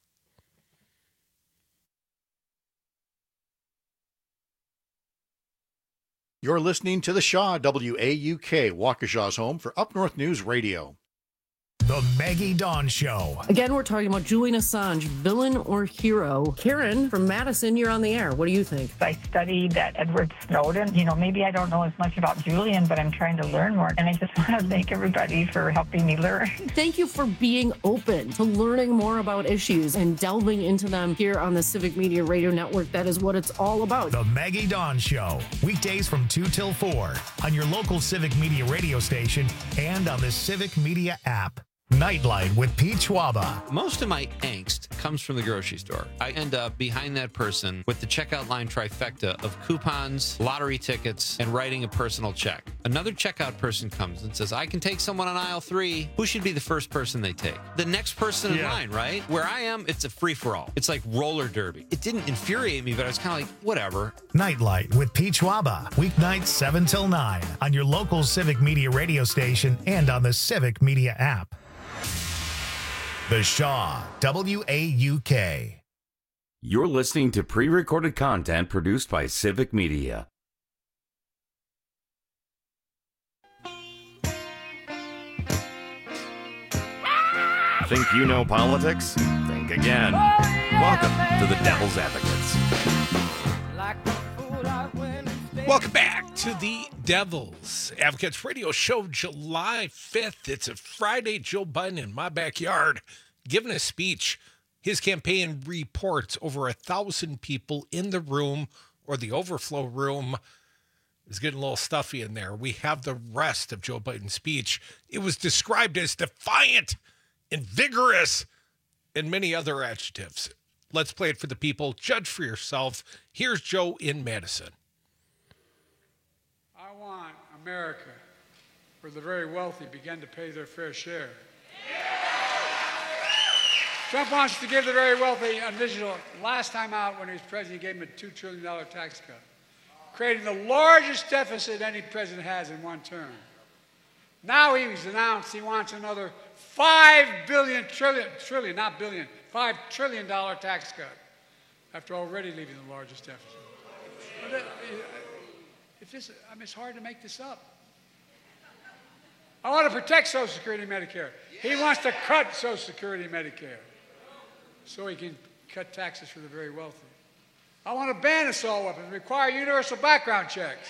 You're listening to the Shaw, WAUK, Waukesha's home for Up North News Radio. The Maggie Dawn Show. Again, we're talking about Julian Assange, villain or hero. Karen from Madison, you're on the air. What do you think? I studied that Edward Snowden. Maybe I don't know as much about Julian, but I'm trying to learn more. And I just want to thank everybody for helping me learn. Thank you for being open to learning more about issues and delving into them here on the Civic Media Radio Network. That is what it's all about. The Maggie Dawn Show. Weekdays from 2 till 4 on your local Civic Media radio station and on the Civic Media app. Nightlight with Pete Schwaba. Most of my angst comes from the grocery store. I end up behind that person with the checkout line trifecta of coupons, lottery tickets, and writing a personal check. Another checkout person comes and says, I can take someone on aisle 3. Who should be the first person they take? The next person in line, right? Where I am, it's a free-for-all. It's like roller derby. It didn't infuriate me, but I was kind of like, whatever. Nightlight with Pete Schwaba. Weeknights 7 till 9 on your local Civic Media radio station and on the Civic Media app. The Shaw, WAUK. You're listening to pre-recorded content produced by Civic Media. Think you know politics? Think again. Welcome to the Devil's Advocates. Welcome back to the Devil's Advocates Radio Show, July 5th. It's a Friday. Joe Biden in my backyard giving a speech. His campaign reports over 1,000 people in the room, or the overflow room. It's getting a little stuffy in there. We have the rest of Joe Biden's speech. It was described as defiant and vigorous and many other adjectives. Let's play it for the people. Judge for yourself. Here's Joe in Madison. I want America where the very wealthy begin to pay their fair share. Trump wants to give the very wealthy an additional, last time out when he was president, he gave them a $2 trillion tax cut, creating the largest deficit any president has in one term. Now he's announced he wants another $5 trillion tax cut after already leaving the largest deficit. But it's hard to make this up. I want to protect Social Security and Medicare. He wants to cut Social Security and Medicare so he can cut taxes for the very wealthy. I want to ban assault weapons and require universal background checks.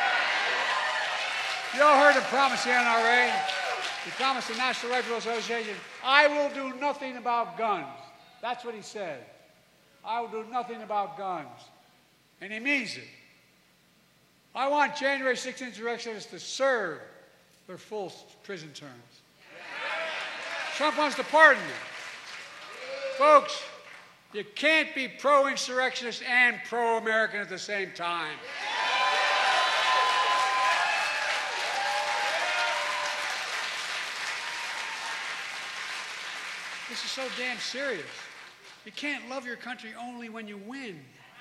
You all heard him promise the NRA. He promised the National Rifle Association, I will do nothing about guns. That's what he said. I will do nothing about guns. And he means it. I want January 6th insurrectionists to serve their full prison terms. Trump wants to pardon them. Folks, you can't be pro-insurrectionist and pro-American at the same time. This is so damn serious. You can't love your country only when you win.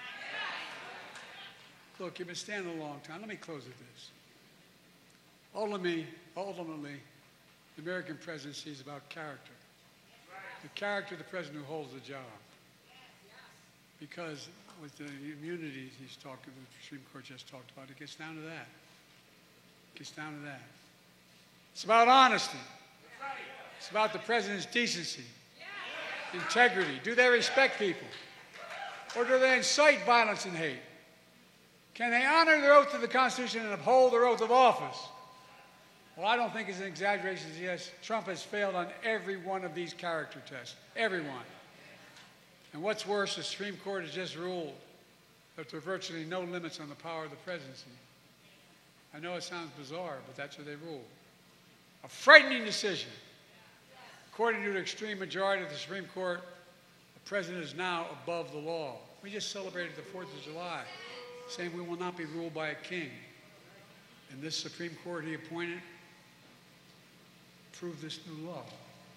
Look, you've been standing a long time. Let me close with this. Ultimately, the American presidency is about character. The character of the president who holds the job. Because with the immunities the Supreme Court just talked about, it gets down to that. It gets down to that. It's about honesty. It's about the president's decency, integrity. Do they respect people? Or do they incite violence and hate? Can they honor their oath to the Constitution and uphold their oath of office? Well, I don't think it's an exaggeration to suggest Trump has failed on every one of these character tests. Every one. And what's worse, the Supreme Court has just ruled that there are virtually no limits on the power of the presidency. I know it sounds bizarre, but that's what they ruled. A frightening decision. According to the extreme majority of the Supreme Court, the president is now above the law. We just celebrated the 4th of July, saying we will not be ruled by a king. And this Supreme Court he appointed proved this new law.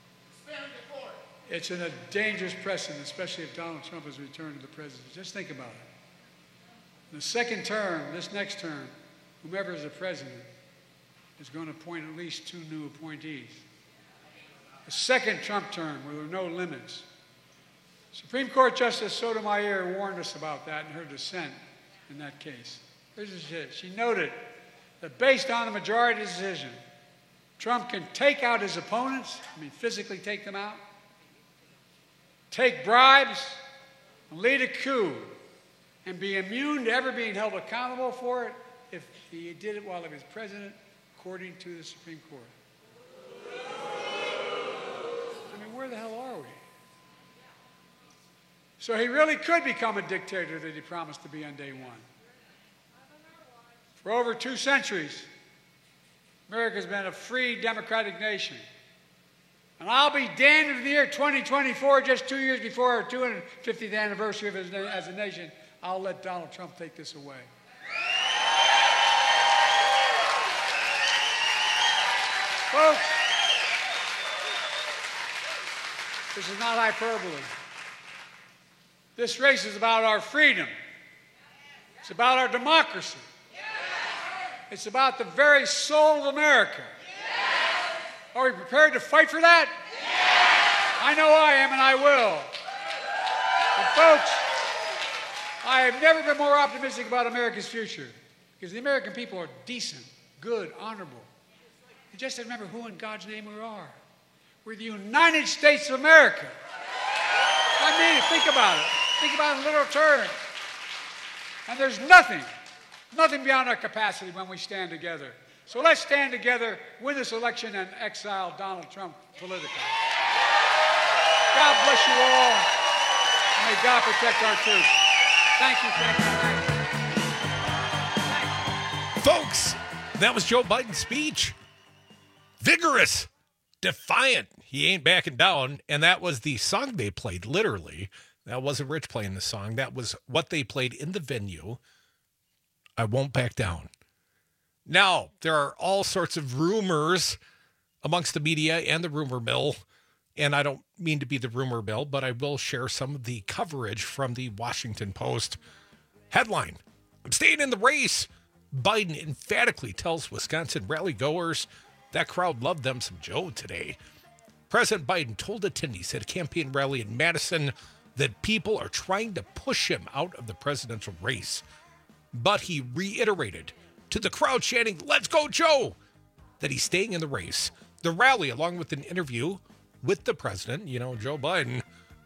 It's in a dangerous precedent, especially if Donald Trump has returned to the presidency. Just think about it. In the second term, this next term, whomever is the president is going to appoint at least 2 new appointees. The second Trump term, where there are no limits. Supreme Court Justice Sotomayor warned us about that in her dissent in that case. Here's what she said. She noted that based on the majority decision, Trump can take out his opponents, physically take them out, take bribes, and lead a coup, and be immune to ever being held accountable for it if he did it while he was president, according to the Supreme Court. Where the hell are we? So he really could become a dictator that he promised to be on day one. For over 2 centuries, America's been a free, democratic nation. And I'll be damned if in the year 2024, just 2 years before our 250th anniversary of as a nation, I'll let Donald Trump take this away. Folks, this is not hyperbole. This race is about our freedom. It's about our democracy. It's about the very soul of America. Are we prepared to fight for that? I know I am, and I will. And folks, I have never been more optimistic about America's future, because the American people are decent, good, honorable. You just remember who in God's name we are. We're the United States of America. I mean, think about it. Think about it in literal terms. And there's nothing beyond our capacity when we stand together. So let's stand together, win this election, and exile Donald Trump politically. God bless you all, and may God protect our troops. Thank you. Folks, that was Joe Biden's speech. Vigorous, defiant. He ain't backing down. And that was the song they played, literally. That wasn't Rich playing the song. That was what they played in the venue. I won't back down. Now, there are all sorts of rumors amongst the media and the rumor mill. And I don't mean to be the rumor mill, but I will share some of the coverage from the Washington Post. Headline: I'm staying in the race. Biden emphatically tells Wisconsin rally goers that crowd loved them some Joe today. President Biden told attendees at a campaign rally in Madison that people are trying to push him out of the presidential race. But he reiterated to the crowd chanting, "Let's go, Joe," that he's staying in the race. The rally, along with an interview with the president, Joe Biden,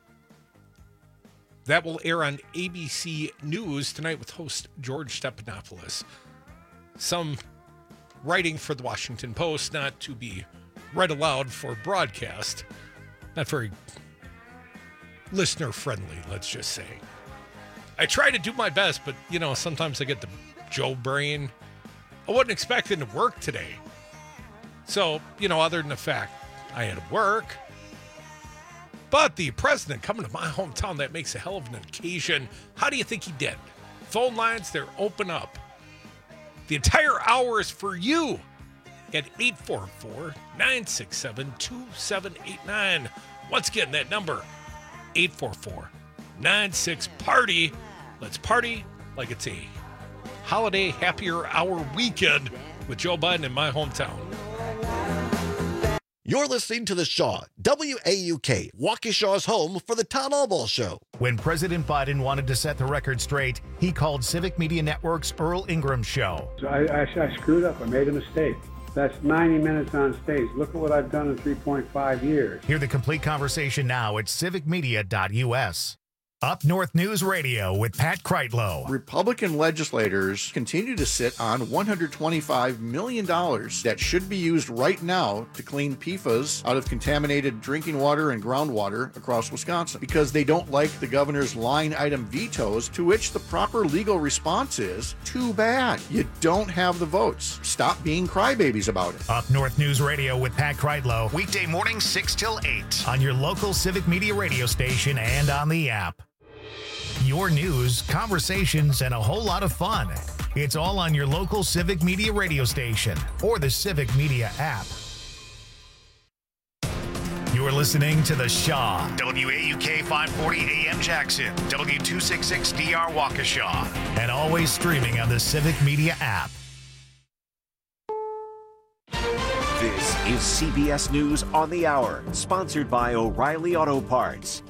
that will air on ABC News tonight with host George Stephanopoulos. Some writing for the Washington Post, not to be read aloud for broadcast. Not very listener-friendly, let's just say. I try to do my best, but, sometimes I get the Joe brain. I wasn't expecting to work today. So, other than the fact I had to work. But the president coming to my hometown, that makes a hell of an occasion. How do you think he did? Phone lines, they're open up. The entire hour is for you at 844-967-2789. Once again, that number, 844-96-PARTY. Let's party like it's a holiday happier hour weekend with Joe Biden in my hometown. You're listening to The Shaw, WAUK, Waukesha's home for the Town Hall Ball Show. When President Biden wanted to set the record straight, he called Civic Media Network's Earl Ingram Show. So I screwed up. I made a mistake. That's 90 minutes on stage. Look at what I've done in 3.5 years. Hear the complete conversation now at civicmedia.us. Up North News Radio with Pat Kreitlow. Republican legislators continue to sit on $125 million that should be used right now to clean PFAS out of contaminated drinking water and groundwater across Wisconsin because they don't like the governor's line item vetoes, to which the proper legal response is, too bad. You don't have the votes. Stop being crybabies about it. Up North News Radio with Pat Kreitlow, weekday mornings 6 till 8 on your local Civic Media radio station and on the app. Your news, conversations, and a whole lot of fun. It's all on your local Civic Media radio station or the Civic Media app. You're listening to The Shaw, WAUK 540 AM Jackson, W266DR Waukesha, and always streaming on the Civic Media app. This is CBS News on the Hour, sponsored by O'Reilly Auto Parts.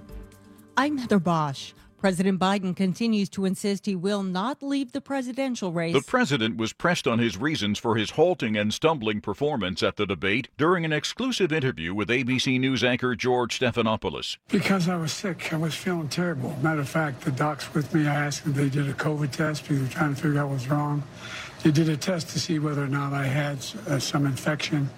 I'm Heather Bosch. President Biden continues to insist he will not leave the presidential race. The president was pressed on his reasons for his halting and stumbling performance at the debate during an exclusive interview with ABC News anchor George Stephanopoulos. Because I was sick. I was feeling terrible. Matter of fact, the docs with me, I asked them if they did a COVID test because they were trying to figure out what was wrong. They did a test to see whether or not I had some infection,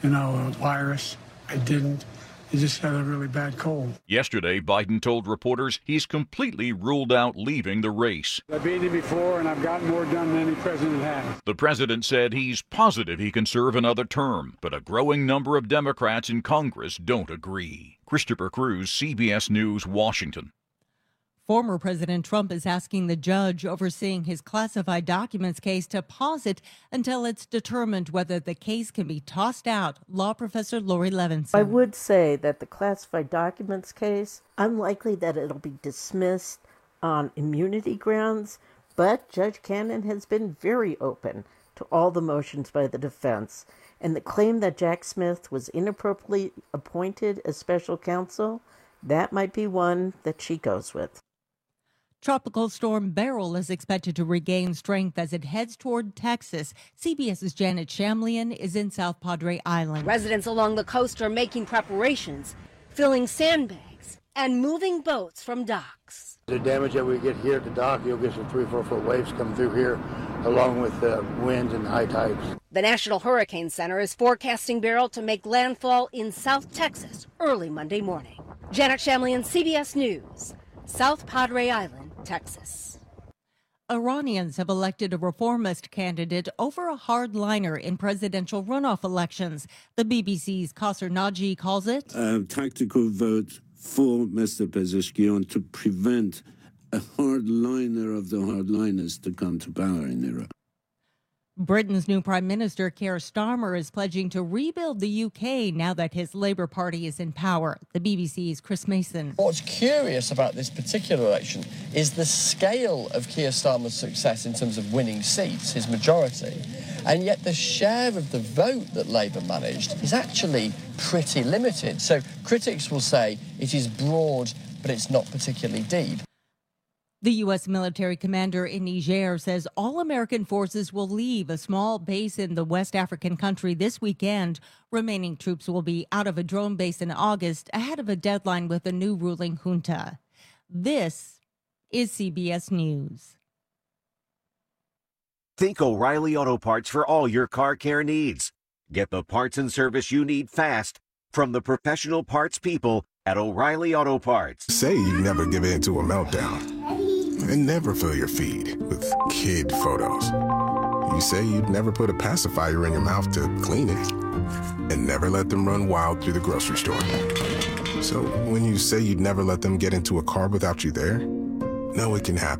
a virus. I didn't. He just had a really bad cold. Yesterday, Biden told reporters he's completely ruled out leaving the race. I've been here before, and I've gotten more done than any president has. The president said he's positive he can serve another term, but a growing number of Democrats in Congress don't agree. Christopher Cruz, CBS News, Washington. Former President Trump is asking the judge overseeing his classified documents case to pause it until it's determined whether the case can be tossed out. Law professor Lori Levinson. I would say that the classified documents case, unlikely that it'll be dismissed on immunity grounds, but Judge Cannon has been very open to all the motions by the defense. And the claim that Jack Smith was inappropriately appointed as special counsel, that might be one that she goes with. Tropical storm Beryl is expected to regain strength as it heads toward Texas. CBS's Janet Shamlian is in South Padre Island. Residents along the coast are making preparations, filling sandbags and moving boats from docks. The damage that we get here at the dock, you'll get some 3-4 foot waves come through here, along with the winds and high tides. The National Hurricane Center is forecasting Beryl to make landfall in South Texas early Monday morning. Janet Shamlian, CBS News, South Padre Island, Texas. Iranians have elected a reformist candidate over a hardliner in presidential runoff elections. The BBC's Qasr Naji calls it a tactical vote for Mr. Pezeshkian to prevent a hardliner of the hardliners to come to power in Iran. Britain's new Prime Minister, Keir Starmer, is pledging to rebuild the UK now that his Labour Party is in power. The BBC's Chris Mason. What's curious about this particular election is the scale of Keir Starmer's success in terms of winning seats, his majority, and yet the share of the vote that Labour managed is actually pretty limited. So critics will say it is broad, but it's not particularly deep. The U.S. military commander in Niger says all American forces will leave a small base in the West African country this weekend. Remaining troops will be out of a drone base in August, ahead of a deadline with the new ruling junta. This is CBS News. Think O'Reilly Auto Parts for all your car care needs. Get the parts and service you need fast from the professional parts people at O'Reilly Auto Parts. Say you never give in to a meltdown and never fill your feed with kid photos. You say you'd never put a pacifier in your mouth to clean it and never let them run wild through the grocery store. So when you say you'd never let them get into a car without you there, know it can happen.